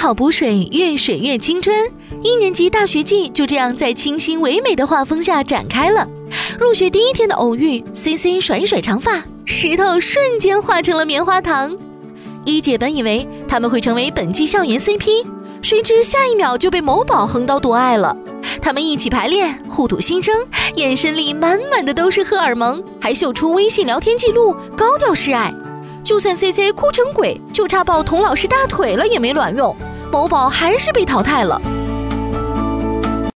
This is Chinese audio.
好补水，越水越青春。1年级大学季就这样在清新唯美的画风下展开了。入学第1天的偶遇 ，CC 甩一甩长发，石头瞬间化成了棉花糖。一姐本以为他们会成为本季校园 CP， 谁知下一秒就被某宝横刀夺爱了。他们一起排练，互吐心声，眼神里满满的都是荷尔蒙，还秀出微信聊天记录，高调示爱。就算 CC 哭成鬼，就差抱童老师大腿了也没卵用，某宝还是被淘汰了。